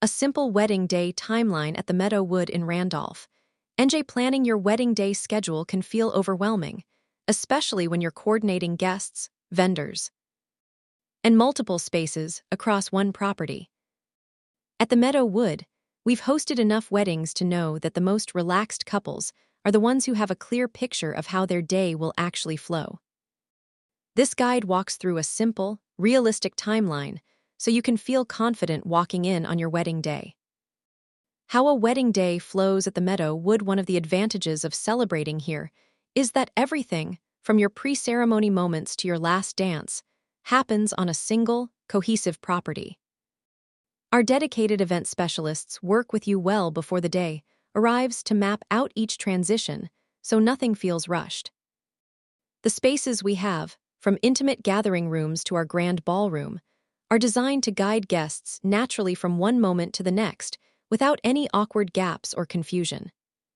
A simple wedding day timeline at the Meadowood in Randolph. NJ, planning your wedding day schedule can feel overwhelming, especially when you're coordinating guests, vendors, and multiple spaces across one property. At the Meadowood, we've hosted enough weddings to know that the most relaxed couples are the ones who have a clear picture of how their day will actually flow. This guide walks through a simple, realistic timeline so you can feel confident walking in on your wedding day. How a wedding day flows at the Meadowood. One of the advantages of celebrating here is that everything, from your pre-ceremony moments to your last dance, happens on a single, cohesive property. Our dedicated event specialists work with you well before the day arrives to map out each transition so nothing feels rushed. The spaces we have, from intimate gathering rooms to our grand ballroom, are designed to guide guests naturally from one moment to the next without any awkward gaps or confusion.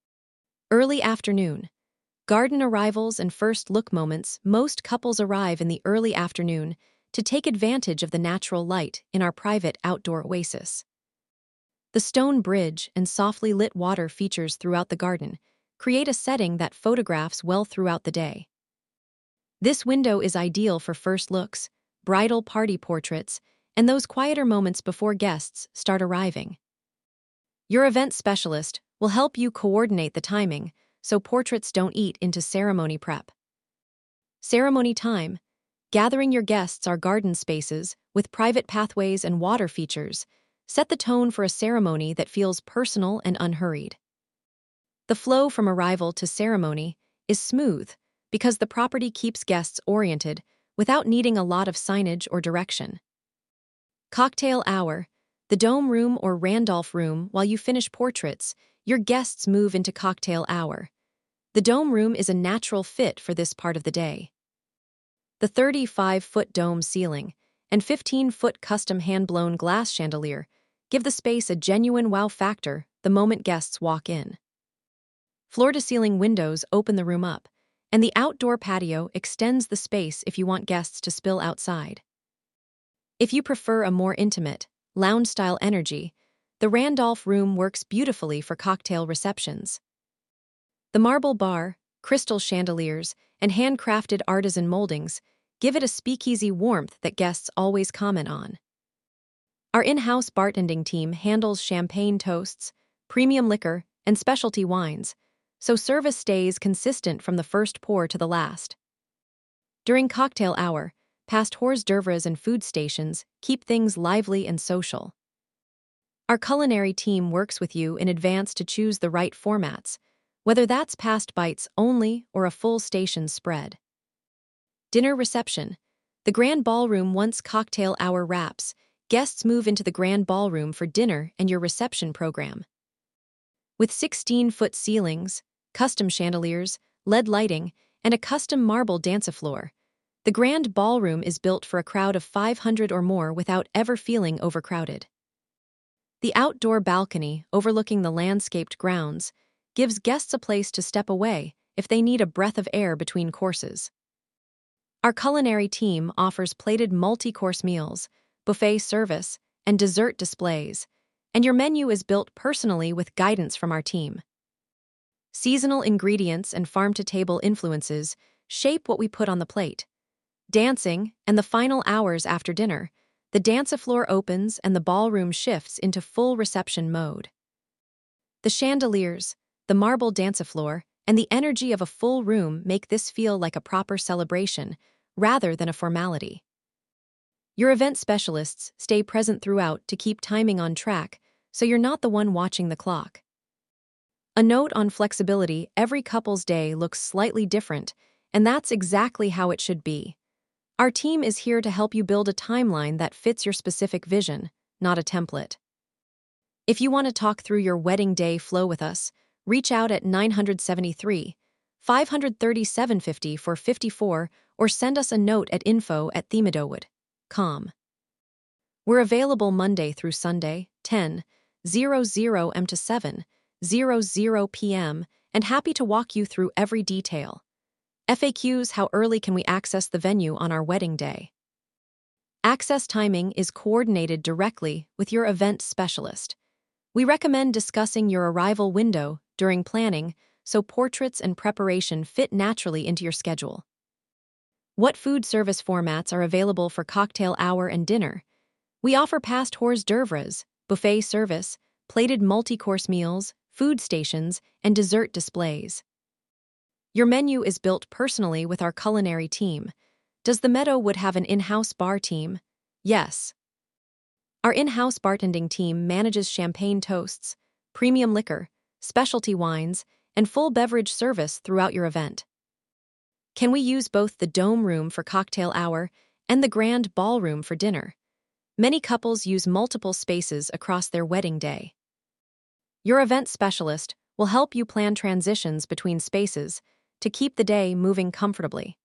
Early afternoon. Garden arrivals and first look moments. Most couples arrive in the early afternoon to take advantage of the natural light in our private outdoor oasis. The stone bridge and softly lit water features throughout the garden create a setting that photographs well throughout the day. This window is ideal for first looks, bridal party portraits, and those quieter moments before guests start arriving. Your event specialist will help you coordinate the timing so portraits don't eat into ceremony prep. Ceremony time. Gathering your guests. Our garden spaces, with private pathways and water features, set the tone for a ceremony that feels personal and unhurried. The flow from arrival to ceremony is smooth because the property keeps guests oriented without needing a lot of signage or direction. Cocktail hour. The Dome Room or Randolph Room. While you finish portraits, your guests move into cocktail hour. The Dome Room is a natural fit for this part of the day. The 35-foot dome ceiling and 15-foot custom hand-blown glass chandelier give the space a genuine wow factor the moment guests walk in. Floor-to-ceiling windows open the room up, and the outdoor patio extends the space if you want guests to spill outside. If you prefer a more intimate, lounge-style energy, the Randolph Room works beautifully for cocktail receptions. The marble bar, crystal chandeliers, and handcrafted artisan moldings give it a speakeasy warmth that guests always comment on. Our in-house bartending team handles champagne toasts, premium liquor, and specialty wines, so service stays consistent from the first pour to the last. During cocktail hour, past hors d'oeuvres and food stations keep things lively and social. Our culinary team works with you in advance to choose the right formats, whether that's past bites only or a full station spread. Dinner reception. The Grand Ballroom. Once cocktail hour wraps, guests move into the Grand Ballroom for dinner and your reception program. With 16-foot ceilings, custom chandeliers, LED lighting, and a custom marble dancefloor, the Grand Ballroom is built for a crowd of 500 or more without ever feeling overcrowded. The outdoor balcony overlooking the landscaped grounds gives guests a place to step away if they need a breath of air between courses. Our culinary team offers plated multi-course meals, buffet service, and dessert displays, and your menu is built personally with guidance from our team. Seasonal ingredients and farm-to-table influences shape what we put on the plate. Dancing, and the final hours after dinner, the dancefloor opens and the ballroom shifts into full reception mode. The chandeliers, the marble dancefloor, and the energy of a full room make this feel like a proper celebration rather than a formality. Your event specialists stay present throughout to keep timing on track, so you're not the one watching the clock. A note on flexibility: every couple's day looks slightly different, and that's exactly how it should be. Our team is here to help you build a timeline that fits your specific vision, not a template. If you want to talk through your wedding day flow with us, reach out at 973 530 750 for 54 or send us a note at info@themeadowood.com. We're available Monday through Sunday, 10:00 a.m. to 7:00 p.m., and happy to walk you through every detail. FAQs: how early can we access the venue on our wedding day? Access timing is coordinated directly with your event specialist. We recommend discussing your arrival window during planning so portraits and preparation fit naturally into your schedule. What food service formats are available for cocktail hour and dinner? We offer past hors d'oeuvres, buffet service, plated multi-course meals, food stations, and dessert displays. Your menu is built personally with our culinary team. Does the Meadowood have an in-house bar team? Yes. Our in-house bartending team manages champagne toasts, premium liquor, specialty wines, and full beverage service throughout your event. Can we use both the dome room for cocktail hour and the grand ballroom for dinner? Many couples use multiple spaces across their wedding day. Your event specialist will help you plan transitions between spaces to keep the day moving comfortably.